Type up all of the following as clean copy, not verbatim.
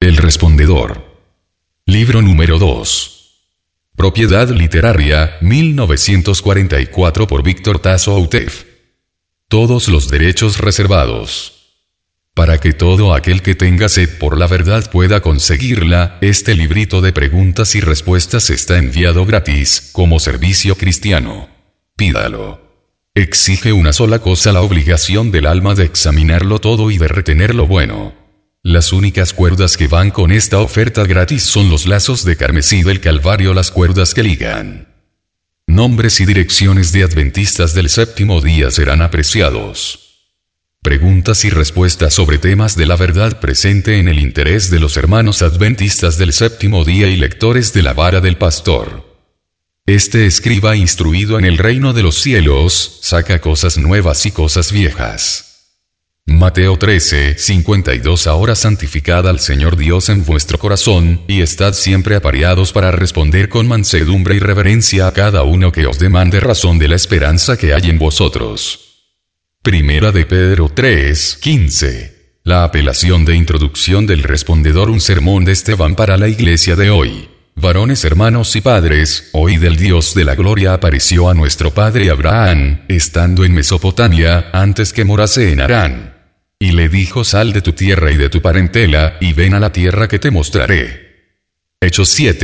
El respondedor. Libro número 2. Propiedad literaria, 1944 por Víctor Tasso Outef. Todos los derechos reservados. Para que todo aquel que tenga sed por la verdad pueda conseguirla, este librito de preguntas y respuestas está enviado gratis, como servicio cristiano. Pídalo. Exige una sola cosa: la obligación del alma de examinarlo todo y de retener lo bueno. Las únicas cuerdas que van con esta oferta gratis son los lazos de carmesí del Calvario, las cuerdas que ligan. Nombres y direcciones de adventistas del séptimo día serán apreciados. Preguntas y respuestas sobre temas de la verdad presente en el interés de los hermanos adventistas del séptimo día y lectores de la vara del pastor. Este escriba instruido en el reino de los cielos, saca cosas nuevas y cosas viejas. Mateo 13:52. Ahora santificad al Señor Dios en vuestro corazón, y estad siempre apareados para responder con mansedumbre y reverencia a cada uno que os demande razón de la esperanza que hay en vosotros. Primera de Pedro 3:15. La apelación de introducción del respondedor. Un sermón de Esteban para la iglesia de hoy. Varones, hermanos y padres, oíd: el Dios de la gloria apareció a nuestro padre Abraham, estando en Mesopotamia, antes que morase en Harán. Y le dijo: sal de tu tierra y de tu parentela, y ven a la tierra que te mostraré. Hechos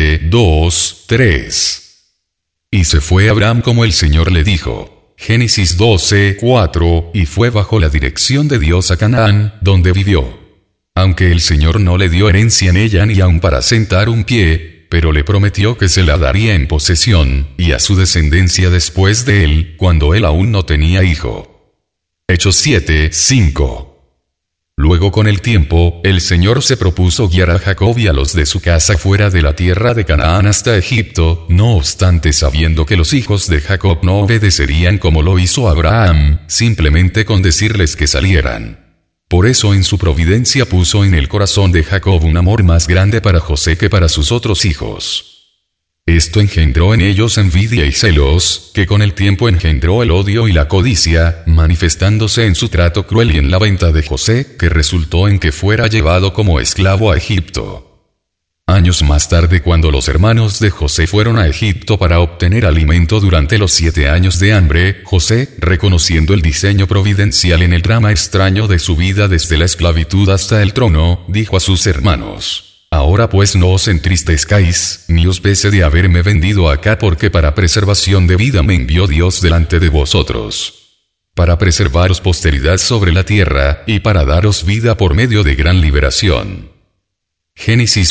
7:2-3. Y se fue Abraham como el Señor le dijo. Génesis 12:4, y fue bajo la dirección de Dios a Canaán, donde vivió. Aunque el Señor no le dio herencia en ella ni aun para sentar un pie, pero le prometió que se la daría en posesión, y a su descendencia después de él, cuando él aún no tenía hijo. Hechos 7:5. Luego, con el tiempo, el Señor se propuso guiar a Jacob y a los de su casa fuera de la tierra de Canaán hasta Egipto, no obstante, sabiendo que los hijos de Jacob no obedecerían como lo hizo Abraham, simplemente con decirles que salieran. Por eso en su providencia puso en el corazón de Jacob un amor más grande para José que para sus otros hijos. Esto engendró en ellos envidia y celos, que con el tiempo engendró el odio y la codicia, manifestándose en su trato cruel y en la venta de José, que resultó en que fuera llevado como esclavo a Egipto. Años más tarde, cuando los hermanos de José fueron a Egipto para obtener alimento durante los 7 años de hambre, José, reconociendo el diseño providencial en el drama extraño de su vida desde la esclavitud hasta el trono, dijo a sus hermanos: ahora pues no os entristezcáis, ni os pese de haberme vendido acá, porque para preservación de vida me envió Dios delante de vosotros, para preservaros posteridad sobre la tierra, y para daros vida por medio de gran liberación. Génesis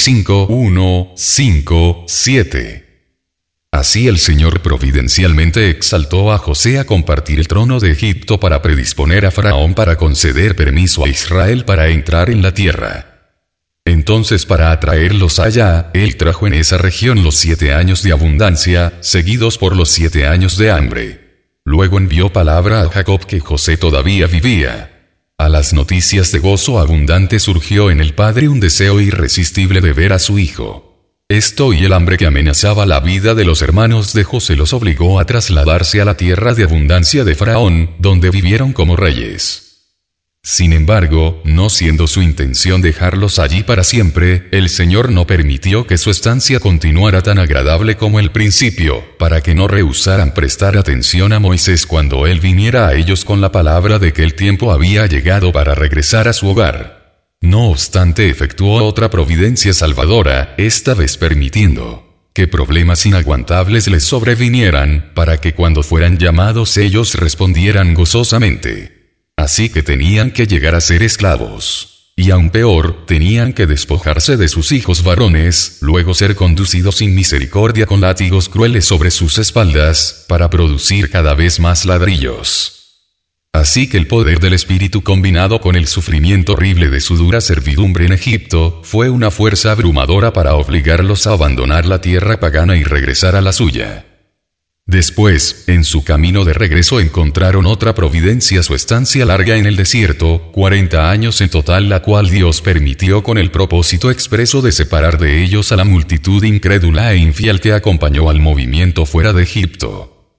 45:1-5-7. Así el Señor providencialmente exaltó a José a compartir el trono de Egipto para predisponer a Faraón para conceder permiso a Israel para entrar en la tierra. Entonces, para atraerlos allá, él trajo en esa región los 7 años de abundancia, seguidos por los 7 años de hambre. Luego envió palabra a Jacob que José todavía vivía. A las noticias de gozo abundante surgió en el padre un deseo irresistible de ver a su hijo. Esto y el hambre que amenazaba la vida de los hermanos de José los obligó a trasladarse a la tierra de abundancia de Faraón, donde vivieron como reyes. Sin embargo, no siendo su intención dejarlos allí para siempre, el Señor no permitió que su estancia continuara tan agradable como el principio, para que no rehusaran prestar atención a Moisés cuando él viniera a ellos con la palabra de que el tiempo había llegado para regresar a su hogar. No obstante, efectuó otra providencia salvadora, esta vez permitiendo que problemas inaguantables les sobrevinieran, para que cuando fueran llamados ellos respondieran gozosamente. Así que tenían que llegar a ser esclavos. Y aún peor, tenían que despojarse de sus hijos varones, luego ser conducidos sin misericordia con látigos crueles sobre sus espaldas, para producir cada vez más ladrillos. Así que el poder del Espíritu combinado con el sufrimiento horrible de su dura servidumbre en Egipto, fue una fuerza abrumadora para obligarlos a abandonar la tierra pagana y regresar a la suya. Después, en su camino de regreso encontraron otra providencia: su estancia larga en el desierto, 40 años en total, la cual Dios permitió con el propósito expreso de separar de ellos a la multitud incrédula e infiel que acompañó al movimiento fuera de Egipto.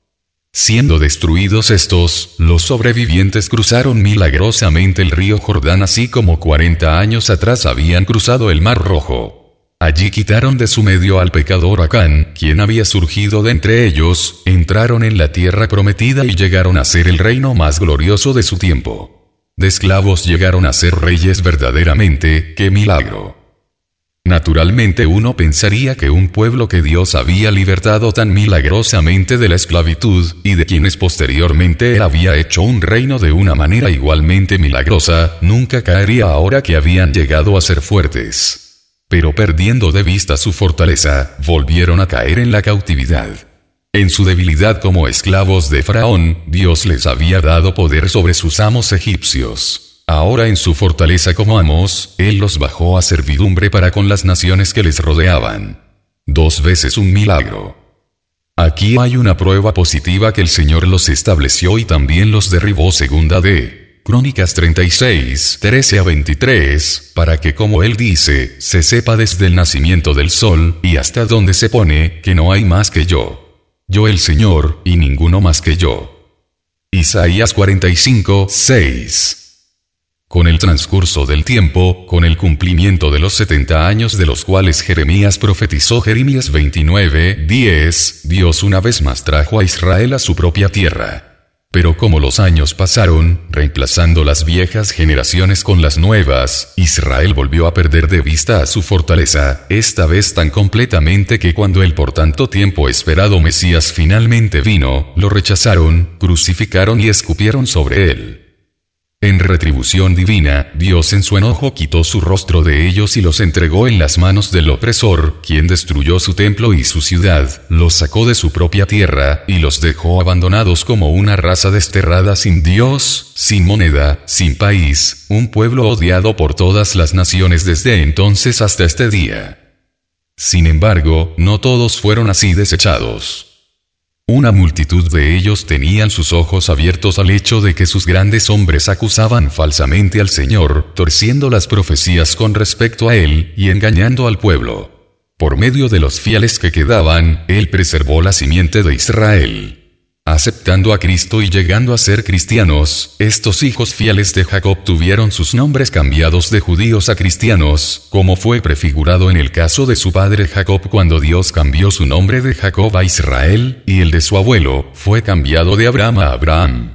Siendo destruidos estos, los sobrevivientes cruzaron milagrosamente el río Jordán así como 40 años atrás habían cruzado el Mar Rojo. Allí quitaron de su medio al pecador Acán, quien había surgido de entre ellos, entraron en la tierra prometida y llegaron a ser el reino más glorioso de su tiempo. De esclavos llegaron a ser reyes verdaderamente, ¡qué milagro! Naturalmente uno pensaría que un pueblo que Dios había libertado tan milagrosamente de la esclavitud, y de quienes posteriormente él había hecho un reino de una manera igualmente milagrosa, nunca caería ahora que habían llegado a ser fuertes. Pero perdiendo de vista su fortaleza, volvieron a caer en la cautividad. En su debilidad como esclavos de Faraón, Dios les había dado poder sobre sus amos egipcios. Ahora en su fortaleza como amos, Él los bajó a servidumbre para con las naciones que les rodeaban. 2 veces un milagro. Aquí hay una prueba positiva que el Señor los estableció y también los derribó. Segunda de Crónicas 36, 13 a 23, para que como Él dice, se sepa desde el nacimiento del sol, y hasta donde se pone, que no hay más que yo. Yo el Señor, y ninguno más que yo. Isaías 45, 6. Con el transcurso del tiempo, con el cumplimiento de los 70 años de los cuales Jeremías profetizó, Jeremías 29, 10, Dios una vez más trajo a Israel a su propia tierra. Pero como los años pasaron, reemplazando las viejas generaciones con las nuevas, Israel volvió a perder de vista a su fortaleza, esta vez tan completamente que cuando el por tanto tiempo esperado Mesías finalmente vino, lo rechazaron, crucificaron y escupieron sobre él. En retribución divina, Dios en su enojo quitó su rostro de ellos y los entregó en las manos del opresor, quien destruyó su templo y su ciudad, los sacó de su propia tierra, y los dejó abandonados como una raza desterrada sin Dios, sin moneda, sin país, un pueblo odiado por todas las naciones desde entonces hasta este día. Sin embargo, no todos fueron así desechados. Una multitud de ellos tenían sus ojos abiertos al hecho de que sus grandes hombres acusaban falsamente al Señor, torciendo las profecías con respecto a Él, y engañando al pueblo. Por medio de los fieles que quedaban, Él preservó la simiente de Israel. Aceptando a Cristo y llegando a ser cristianos, estos hijos fieles de Jacob tuvieron sus nombres cambiados de judíos a cristianos, como fue prefigurado en el caso de su padre Jacob cuando Dios cambió su nombre de Jacob a Israel, y el de su abuelo fue cambiado de Abraham a Abraham.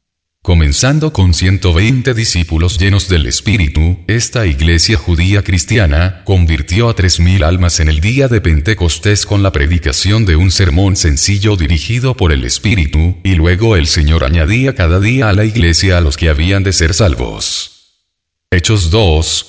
Comenzando con 120 discípulos llenos del Espíritu, esta iglesia judía cristiana convirtió a 3.000 almas en el día de Pentecostés con la predicación de un sermón sencillo dirigido por el Espíritu, y luego el Señor añadía cada día a la iglesia a los que habían de ser salvos. Hechos 2,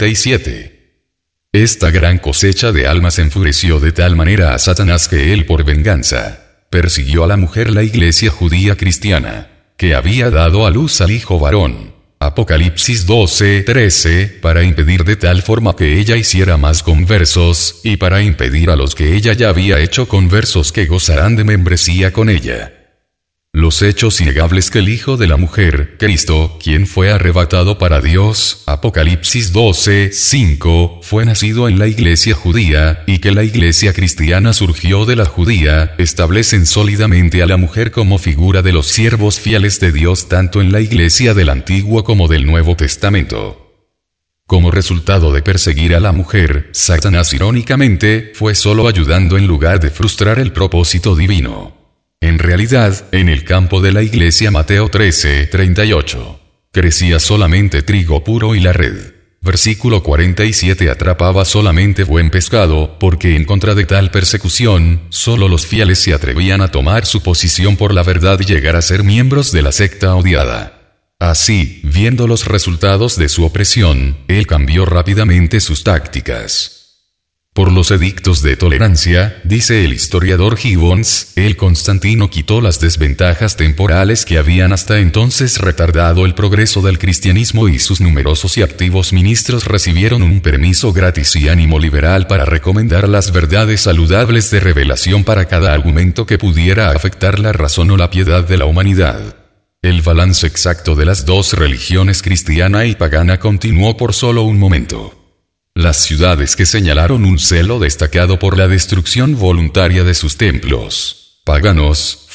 47. Esta gran cosecha de almas enfureció de tal manera a Satanás que él por venganza persiguió a la mujer, la iglesia judía cristiana, que había dado a luz al hijo varón. Apocalipsis 12, 13, para impedir de tal forma que ella hiciera más conversos, y para impedir a los que ella ya había hecho conversos que gozarán de membresía con ella. Los hechos innegables que el Hijo de la Mujer, Cristo, quien fue arrebatado para Dios, Apocalipsis 12, 5, fue nacido en la iglesia judía, y que la iglesia cristiana surgió de la judía, establecen sólidamente a la mujer como figura de los siervos fieles de Dios tanto en la iglesia del Antiguo como del Nuevo Testamento. Como resultado de perseguir a la mujer, Satanás irónicamente, fue solo ayudando en lugar de frustrar el propósito divino. En realidad, en el campo de la iglesia Mateo 13, 38. Crecía solamente trigo puro y la red. Versículo 47 atrapaba solamente buen pescado, porque en contra de tal persecución, solo los fieles se atrevían a tomar su posición por la verdad y llegar a ser miembros de la secta odiada. Así, viendo los resultados de su opresión, él cambió rápidamente sus tácticas. Por los edictos de tolerancia, dice el historiador Gibbons, el Constantino quitó las desventajas temporales que habían hasta entonces retardado el progreso del cristianismo y sus numerosos y activos ministros recibieron un permiso gratis y ánimo liberal para recomendar las verdades saludables de revelación para cada argumento que pudiera afectar la razón o la piedad de la humanidad. El balance exacto de las dos religiones cristiana y pagana continuó por solo un momento. Las ciudades que señalaron un celo destacado por la destrucción voluntaria de sus templos paganos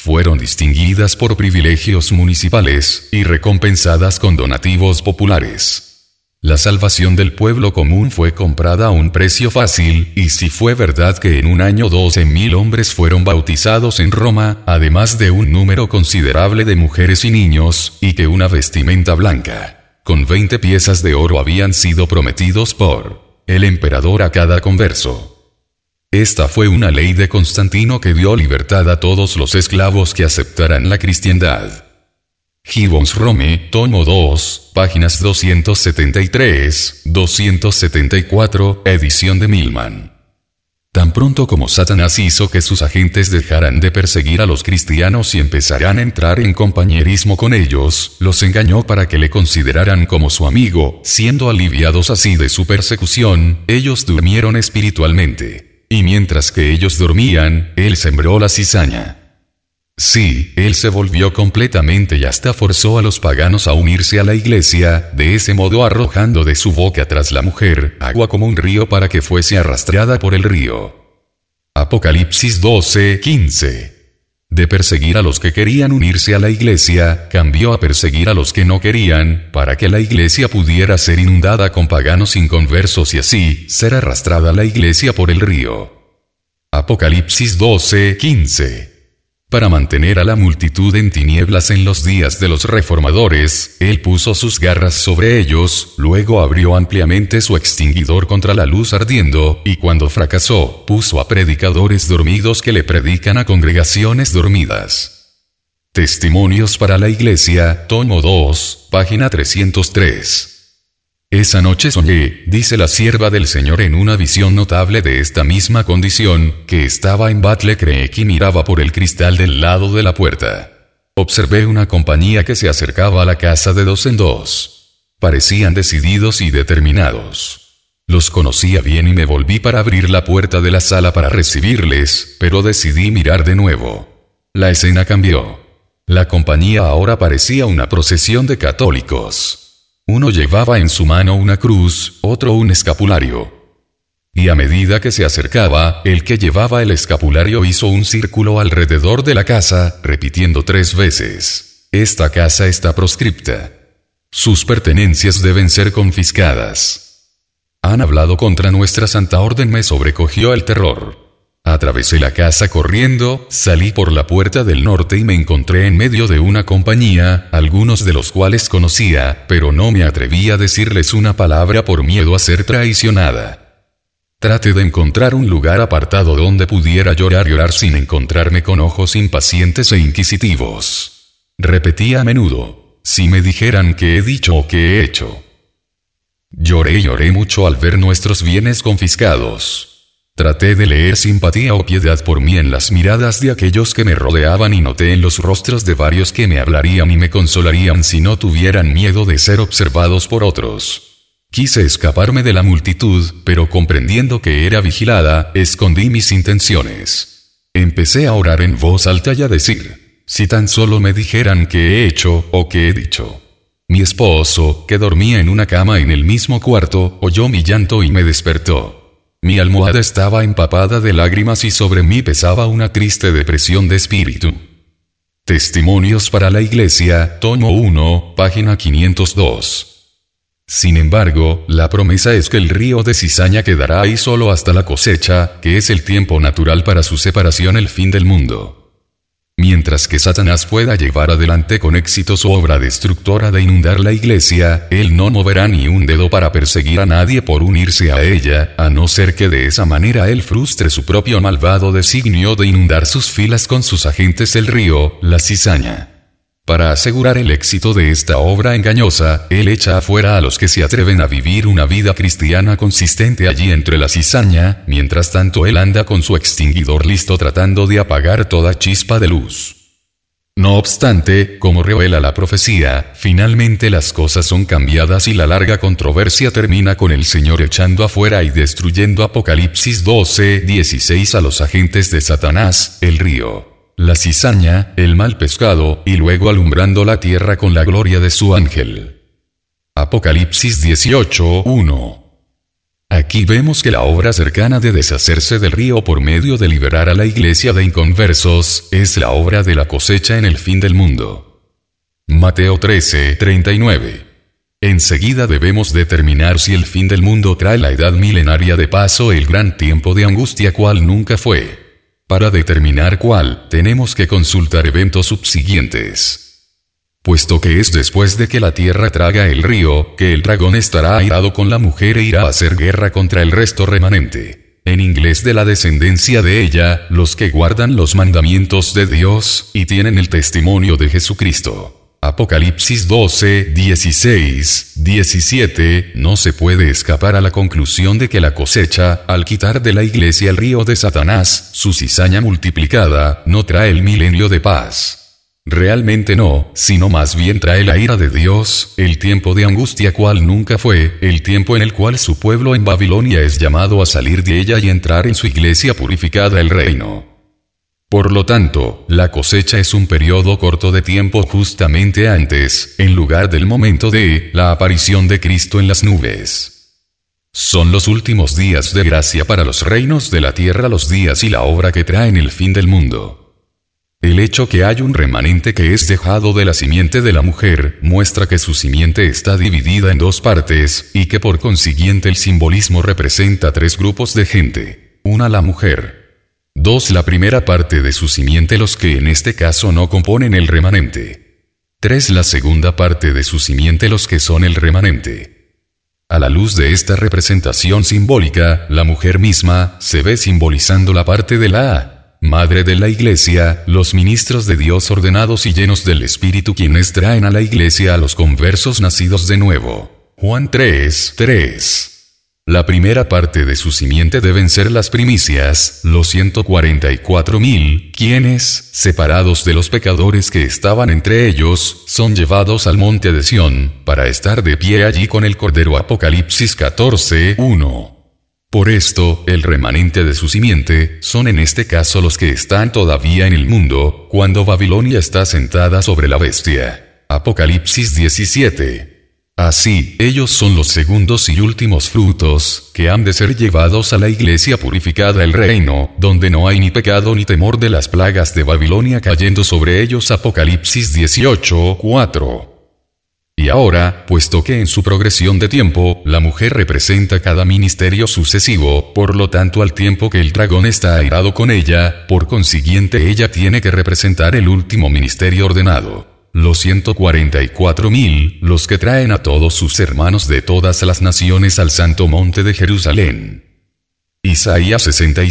fueron distinguidas por privilegios municipales y recompensadas con donativos populares. La salvación del pueblo común fue comprada a un precio fácil, y si fue verdad que en un año 12.000 hombres fueron bautizados en Roma, además de un número considerable de mujeres y niños, y que una vestimenta blanca, con 20 piezas de oro habían sido prometidos por el emperador a cada converso. Esta fue una ley de Constantino que dio libertad a todos los esclavos que aceptaran la cristiandad. Gibbons Rome, tomo 2, páginas 273-274, edición de Milman. Tan pronto como Satanás hizo que sus agentes dejaran de perseguir a los cristianos y empezaran a entrar en compañerismo con ellos, los engañó para que le consideraran como su amigo. Siendo aliviados así de su persecución, ellos durmieron espiritualmente. Y mientras que ellos dormían, él sembró la cizaña. Sí, él se volvió completamente y hasta forzó a los paganos a unirse a la iglesia, de ese modo arrojando de su boca tras la mujer agua como un río para que fuese arrastrada por el río. Apocalipsis 12:15. De perseguir a los que querían unirse a la iglesia, cambió a perseguir a los que no querían, para que la iglesia pudiera ser inundada con paganos inconversos y así, ser arrastrada la iglesia por el río. Apocalipsis 12:15. Para mantener a la multitud en tinieblas en los días de los reformadores, él puso sus garras sobre ellos, luego abrió ampliamente su extinguidor contra la luz ardiendo, y cuando fracasó, puso a predicadores dormidos que le predican a congregaciones dormidas. Testimonios para la Iglesia, tomo 2, página 303. Esa noche soñé, dice la sierva del Señor en una visión notable de esta misma condición, que estaba en Battle Creek y miraba por el cristal del lado de la puerta. Observé una compañía que se acercaba a la casa de dos en dos. Parecían decididos y determinados. Los conocía bien y me volví para abrir la puerta de la sala para recibirles, pero decidí mirar de nuevo. La escena cambió. La compañía ahora parecía una procesión de católicos. Uno llevaba en su mano una cruz, otro un escapulario. Y a medida que se acercaba, el que llevaba el escapulario hizo un círculo alrededor de la casa, repitiendo 3 veces: «Esta casa está proscripta. Sus pertenencias deben ser confiscadas. Han hablado contra nuestra santa orden». Me sobrecogió el terror. Atravesé la casa corriendo, salí por la puerta del norte y me encontré en medio de una compañía, algunos de los cuales conocía, pero no me atreví a decirles una palabra por miedo a ser traicionada. Traté de encontrar un lugar apartado donde pudiera llorar sin encontrarme con ojos impacientes e inquisitivos. Repetí a menudo: «Si me dijeran qué he dicho o qué he hecho». Lloré mucho al ver nuestros bienes confiscados. Traté de leer simpatía o piedad por mí en las miradas de aquellos que me rodeaban y noté en los rostros de varios que me hablarían y me consolarían si no tuvieran miedo de ser observados por otros. Quise escaparme de la multitud, pero comprendiendo que era vigilada, escondí mis intenciones. Empecé a orar en voz alta y a decir: «Si tan solo me dijeran qué he hecho o qué he dicho». Mi esposo, que dormía en una cama en el mismo cuarto, oyó mi llanto y me despertó. Mi almohada estaba empapada de lágrimas y sobre mí pesaba una triste depresión de espíritu. Testimonios para la Iglesia, tomo 1, página 502. Sin embargo, la promesa es que el río de cizaña quedará ahí solo hasta la cosecha, que es el tiempo natural para su separación, el fin del mundo. Mientras que Satanás pueda llevar adelante con éxito su obra destructora de inundar la iglesia, él no moverá ni un dedo para perseguir a nadie por unirse a ella, a no ser que de esa manera él frustre su propio malvado designio de inundar sus filas con sus agentes el río, la cizaña. Para asegurar el éxito de esta obra engañosa, él echa afuera a los que se atreven a vivir una vida cristiana consistente allí entre la cizaña, mientras tanto él anda con su extinguidor listo tratando de apagar toda chispa de luz. No obstante, como revela la profecía, finalmente las cosas son cambiadas y la larga controversia termina con el Señor echando afuera y destruyendo. Apocalipsis 12:16 a los agentes de Satanás, el río, la cizaña, el mal pescado, y luego alumbrando la tierra con la gloria de su ángel. Apocalipsis 18:1. Aquí vemos que la obra cercana de deshacerse del río por medio de liberar a la iglesia de inconversos, es la obra de la cosecha en el fin del mundo. Mateo 13:39. Enseguida debemos determinar si el fin del mundo trae la edad milenaria de paso, el gran tiempo de angustia cual nunca fue. Para determinar cuál, tenemos que consultar eventos subsiguientes. Puesto que es después de que la tierra traga el río, que el dragón estará airado con la mujer e irá a hacer guerra contra el resto remanente. En inglés de la descendencia de ella, los que guardan los mandamientos de Dios, y tienen el testimonio de Jesucristo. Apocalipsis 12, 16, 17, no se puede escapar a la conclusión de que la cosecha, al quitar de la iglesia el río de Satanás, su cizaña multiplicada, no trae el milenio de paz. Realmente no, sino más bien trae la ira de Dios, el tiempo de angustia cual nunca fue, el tiempo en el cual su pueblo en Babilonia es llamado a salir de ella y entrar en su iglesia purificada el reino. Por lo tanto, la cosecha es un periodo corto de tiempo justamente antes, en lugar del momento de la aparición de Cristo en las nubes. Son los últimos días de gracia para los reinos de la tierra, los días y la obra que traen el fin del mundo. El hecho que hay un remanente que es dejado de la simiente de la mujer, muestra que su simiente está dividida en dos partes, y que por consiguiente el simbolismo representa tres grupos de gente. 1. La mujer. 2. La primera parte de su simiente, los que en este caso no componen el remanente. 3. La segunda parte de su simiente, los que son el remanente. A la luz de esta representación simbólica, la mujer misma se ve simbolizando la parte de la Madre de la Iglesia, los ministros de Dios ordenados y llenos del Espíritu, quienes traen a la Iglesia a los conversos nacidos de nuevo. Juan 3:3. La primera parte de su simiente deben ser las primicias, los 144,000, quienes, separados de los pecadores que estaban entre ellos, son llevados al monte de Sión, para estar de pie allí con el Cordero. Apocalipsis 14:1. Por esto, el remanente de su simiente, son en este caso los que están todavía en el mundo, cuando Babilonia está sentada sobre la bestia. Apocalipsis 17. Así, ellos son los segundos y últimos frutos, que han de ser llevados a la iglesia purificada el reino, donde no hay ni pecado ni temor de las plagas de Babilonia cayendo sobre ellos. Apocalipsis 18:4. Y ahora, puesto que en su progresión de tiempo, la mujer representa cada ministerio sucesivo, por lo tanto al tiempo que el dragón está airado con ella, por consiguiente ella tiene que representar el último ministerio ordenado. Los 144,000, los que traen a todos sus hermanos de todas las naciones al santo monte de Jerusalén. Isaías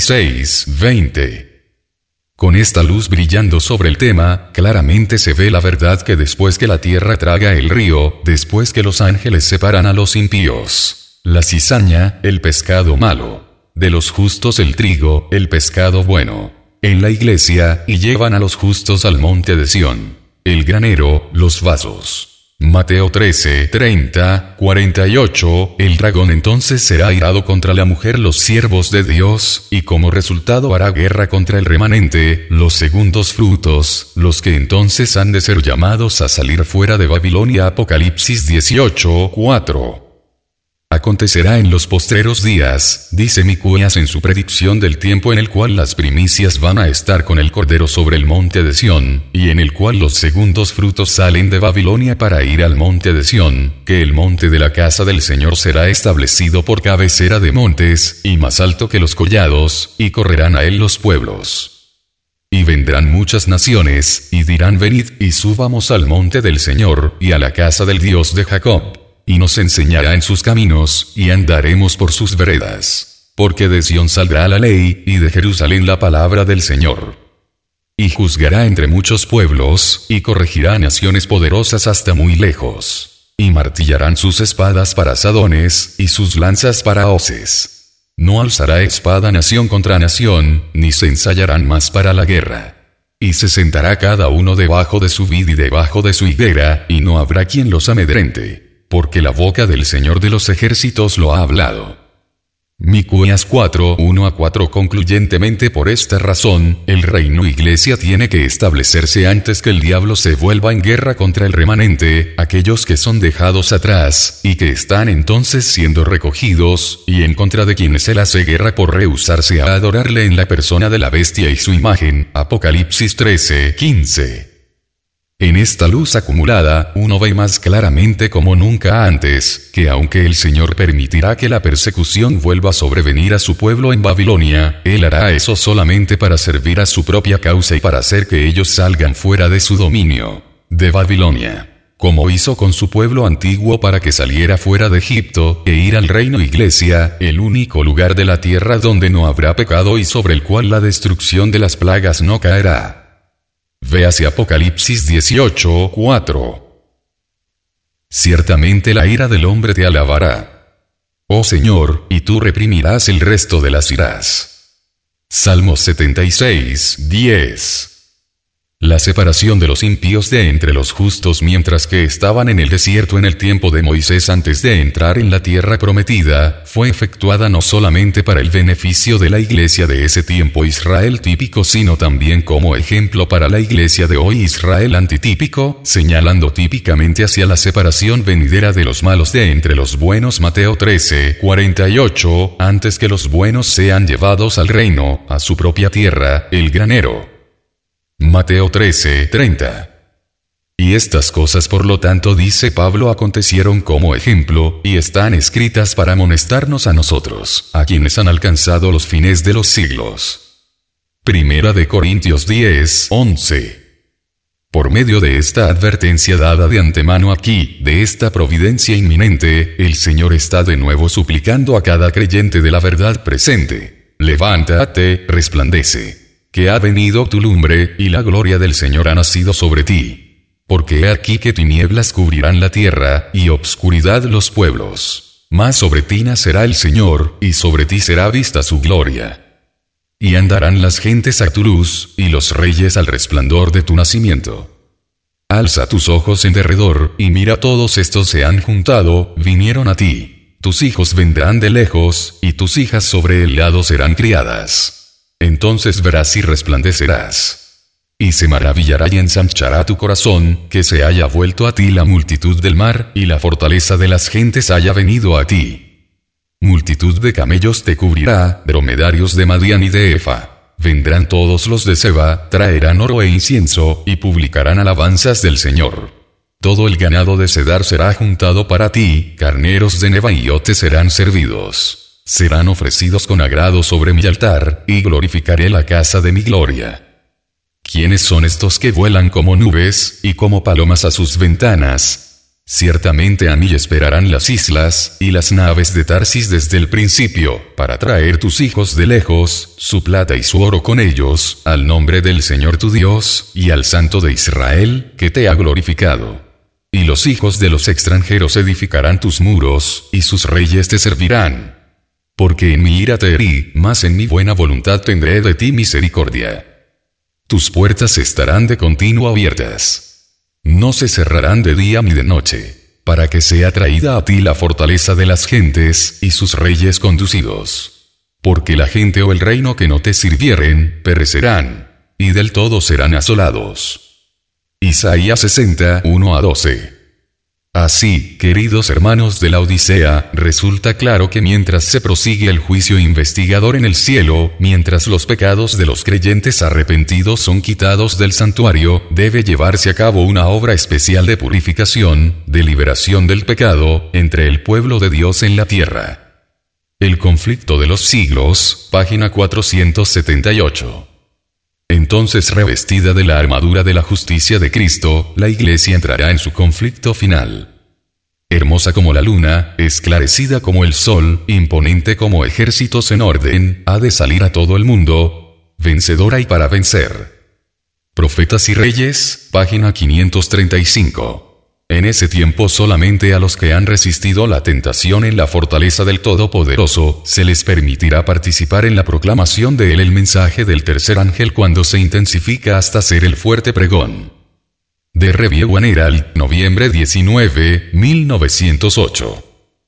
66:20. Con esta luz brillando sobre el tema, claramente se ve la verdad que después que la tierra traga el río, después que los ángeles separan a los impíos, la cizaña, el pescado malo, de los justos el trigo, el pescado bueno, en la iglesia, y llevan a los justos al monte de Sión, el granero, los vasos. Mateo 13:30, 48, el dragón entonces será airado contra la mujer, los siervos de Dios, y como resultado hará guerra contra el remanente, los segundos frutos, los que entonces han de ser llamados a salir fuera de Babilonia. Apocalipsis 18:4. Acontecerá en los postreros días, dice Miqueas en su predicción del tiempo en el cual las primicias van a estar con el Cordero sobre el monte de Sión, y en el cual los segundos frutos salen de Babilonia para ir al monte de Sión, que el monte de la casa del Señor será establecido por cabecera de montes, y más alto que los collados, y correrán a él los pueblos. Y vendrán muchas naciones, y dirán: venid, y subamos al monte del Señor, y a la casa del Dios de Jacob. Y nos enseñará en sus caminos, y andaremos por sus veredas. Porque de Sión saldrá la ley, y de Jerusalén la palabra del Señor. Y juzgará entre muchos pueblos, y corregirá naciones poderosas hasta muy lejos. Y martillarán sus espadas para asadones, y sus lanzas para hoces. No alzará espada nación contra nación, ni se ensayarán más para la guerra. Y se sentará cada uno debajo de su vid y debajo de su higuera, y no habrá quien los amedrente. Porque la boca del Señor de los ejércitos lo ha hablado. Miqueas 4, 1-4. Concluyentemente, por esta razón, el reino iglesia tiene que establecerse antes que el diablo se vuelva en guerra contra el remanente, aquellos que son dejados atrás, y que están entonces siendo recogidos, y en contra de quienes él hace guerra por rehusarse a adorarle en la persona de la bestia y su imagen. Apocalipsis 13, 15. En esta luz acumulada, uno ve más claramente como nunca antes, que aunque el Señor permitirá que la persecución vuelva a sobrevenir a su pueblo en Babilonia, Él hará eso solamente para servir a su propia causa y para hacer que ellos salgan fuera de su dominio, de Babilonia, como hizo con su pueblo antiguo para que saliera fuera de Egipto, e ir al reino iglesia, el único lugar de la tierra donde no habrá pecado y sobre el cual la destrucción de las plagas no caerá. Véase Apocalipsis 18, 4. Ciertamente la ira del hombre te alabará, oh Señor, y tú reprimirás el resto de las iras. Salmos 76, 10. La separación de los impíos de entre los justos mientras que estaban en el desierto en el tiempo de Moisés antes de entrar en la tierra prometida, fue efectuada no solamente para el beneficio de la iglesia de ese tiempo Israel típico, sino también como ejemplo para la iglesia de hoy Israel antitípico, señalando típicamente hacia la separación venidera de los malos de entre los buenos. Mateo 13, 48, antes que los buenos sean llevados al reino, a su propia tierra, el granero. Mateo 13, 30. Y estas cosas, por lo tanto, dice Pablo, acontecieron como ejemplo, y están escritas para amonestarnos a nosotros, a quienes han alcanzado los fines de los siglos. Primera de Corintios 10, 11. Por medio de esta advertencia dada de antemano aquí, de esta providencia inminente, el Señor está de nuevo suplicando a cada creyente de la verdad presente: levántate, resplandece, que ha venido tu lumbre, y la gloria del Señor ha nacido sobre ti. Porque he aquí que tinieblas cubrirán la tierra, y obscuridad los pueblos. Mas sobre ti nacerá el Señor, y sobre ti será vista su gloria. Y andarán las gentes a tu luz, y los reyes al resplandor de tu nacimiento. Alza tus ojos en derredor, y mira, todos estos se han juntado, vinieron a ti. Tus hijos vendrán de lejos, y tus hijas sobre el lado serán criadas. Entonces verás y resplandecerás. Y se maravillará y ensanchará tu corazón, que se haya vuelto a ti la multitud del mar, y la fortaleza de las gentes haya venido a ti. Multitud de camellos te cubrirá, dromedarios de Madián y de Efa. Vendrán todos los de Seba, traerán oro e incienso, y publicarán alabanzas del Señor. Todo el ganado de Cedar será juntado para ti, carneros de Nebaioth te serán servidos. Serán ofrecidos con agrado sobre mi altar, y glorificaré la casa de mi gloria. ¿Quiénes son estos que vuelan como nubes, y como palomas a sus ventanas? Ciertamente a mí esperarán las islas, y las naves de Tarsis desde el principio, para traer tus hijos de lejos, su plata y su oro con ellos, al nombre del Señor tu Dios, y al Santo de Israel, que te ha glorificado. Y los hijos de los extranjeros edificarán tus muros, y sus reyes te servirán. Porque en mi ira te herí, mas en mi buena voluntad tendré de ti misericordia. Tus puertas estarán de continuo abiertas. No se cerrarán de día ni de noche, para que sea traída a ti la fortaleza de las gentes, y sus reyes conducidos. Porque la gente o el reino que no te sirvieren, perecerán, y del todo serán asolados. Isaías 60, 1-12. Así, queridos hermanos de la Odisea, resulta claro que mientras se prosigue el juicio investigador en el cielo, mientras los pecados de los creyentes arrepentidos son quitados del santuario, debe llevarse a cabo una obra especial de purificación, de liberación del pecado, entre el pueblo de Dios en la tierra. El conflicto de los siglos, página 478. Entonces, revestida de la armadura de la justicia de Cristo, la Iglesia entrará en su conflicto final. Hermosa como la luna, esclarecida como el sol, imponente como ejércitos en orden, ha de salir a todo el mundo, vencedora y para vencer. Profetas y Reyes, página 535. En ese tiempo solamente a los que han resistido la tentación en la fortaleza del Todopoderoso, se les permitirá participar en la proclamación de él el mensaje del tercer ángel cuando se intensifica hasta ser el fuerte pregón. De Review and Herald, noviembre 19, 1908.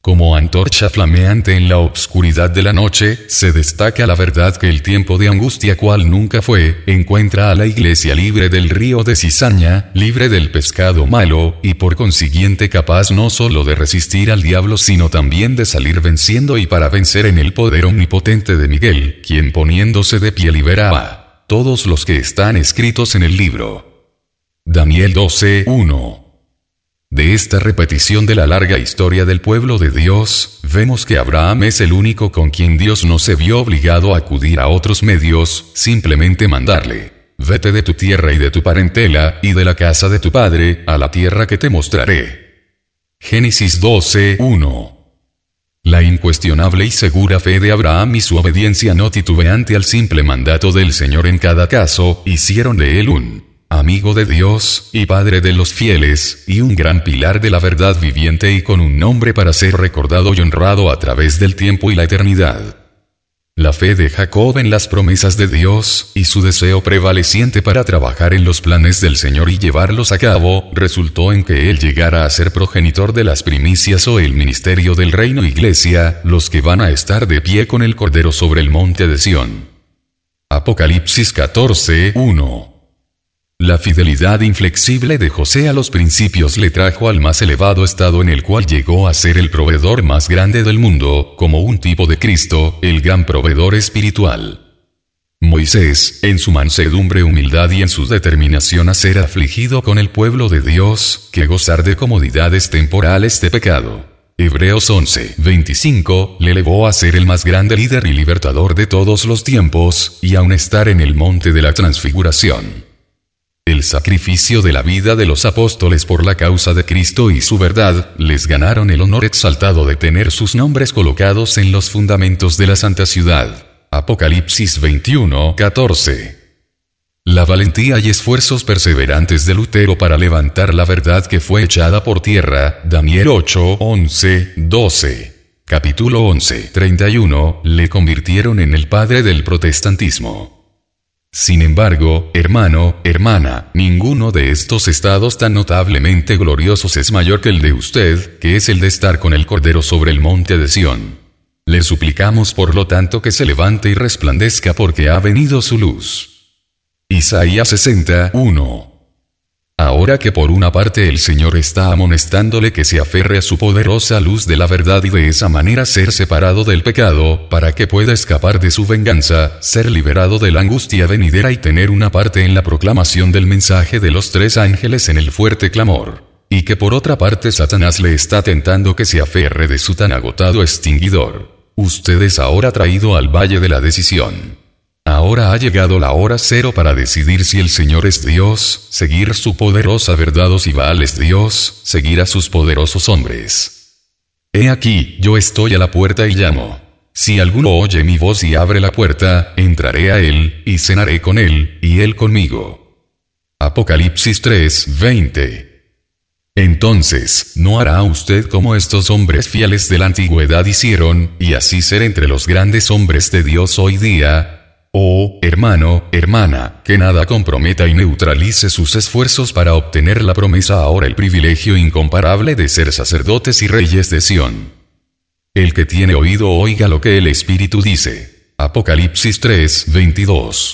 Como antorcha flameante en la obscuridad de la noche, se destaca la verdad que el tiempo de angustia cual nunca fue, encuentra a la iglesia libre del río de cizaña, libre del pescado malo, y por consiguiente capaz no solo de resistir al diablo sino también de salir venciendo y para vencer en el poder omnipotente de Miguel, quien poniéndose de pie libera a todos los que están escritos en el libro. Daniel 12:1. De esta repetición de la larga historia del pueblo de Dios, vemos que Abraham es el único con quien Dios no se vio obligado a acudir a otros medios, simplemente mandarle: vete de tu tierra y de tu parentela, y de la casa de tu padre, a la tierra que te mostraré. Génesis 12:1. La incuestionable y segura fe de Abraham y su obediencia no titubeante al simple mandato del Señor en cada caso, hicieron de él un amigo de Dios, y padre de los fieles, y un gran pilar de la verdad viviente y con un nombre para ser recordado y honrado a través del tiempo y la eternidad. La fe de Jacob en las promesas de Dios, y su deseo prevaleciente para trabajar en los planes del Señor y llevarlos a cabo, resultó en que él llegara a ser progenitor de las primicias o el ministerio del reino iglesia, los que van a estar de pie con el Cordero sobre el monte de Sión. Apocalipsis 14:1. La fidelidad inflexible de José a los principios le trajo al más elevado estado en el cual llegó a ser el proveedor más grande del mundo, como un tipo de Cristo, el gran proveedor espiritual. Moisés, en su mansedumbre, humildad y en su determinación a ser afligido con el pueblo de Dios, que gozar de comodidades temporales de pecado. Hebreos 11:25, le elevó a ser el más grande líder y libertador de todos los tiempos, y aun estar en el monte de la transfiguración. El sacrificio de la vida de los apóstoles por la causa de Cristo y su verdad, les ganaron el honor exaltado de tener sus nombres colocados en los fundamentos de la santa ciudad. Apocalipsis 21:14. La valentía y esfuerzos perseverantes de Lutero para levantar la verdad que fue echada por tierra, Daniel 8:11-12. Capítulo 11:31, le convirtieron en el padre del protestantismo. Sin embargo, hermano, hermana, ninguno de estos estados tan notablemente gloriosos es mayor que el de usted, que es el de estar con el Cordero sobre el monte de Sión. Le suplicamos por lo tanto que se levante y resplandezca porque ha venido su luz. Isaías 60:1. Ahora que por una parte el Señor está amonestándole que se aferre a su poderosa luz de la verdad y de esa manera ser separado del pecado, para que pueda escapar de su venganza, ser liberado de la angustia venidera y tener una parte en la proclamación del mensaje de los 3 ángeles en el fuerte clamor. Y que por otra parte Satanás le está tentando que se aferre de su tan agotado extinguidor. Usted es ahora traído al valle de la decisión. Ahora ha llegado la hora cero para decidir si el Señor es Dios, seguir su poderosa verdad, o si Baal es Dios, seguir a sus poderosos hombres. He aquí, yo estoy a la puerta y llamo. Si alguno oye mi voz y abre la puerta, entraré a él, y cenaré con él, y él conmigo. Apocalipsis 3:20. Entonces, ¿no hará usted como estos hombres fieles de la antigüedad hicieron, y así ser entre los grandes hombres de Dios hoy día? Oh, hermano, hermana, que nada comprometa y neutralice sus esfuerzos para obtener la promesa, ahora el privilegio incomparable de ser sacerdotes y reyes de Sión. El que tiene oído oiga lo que el Espíritu dice. Apocalipsis 3:22.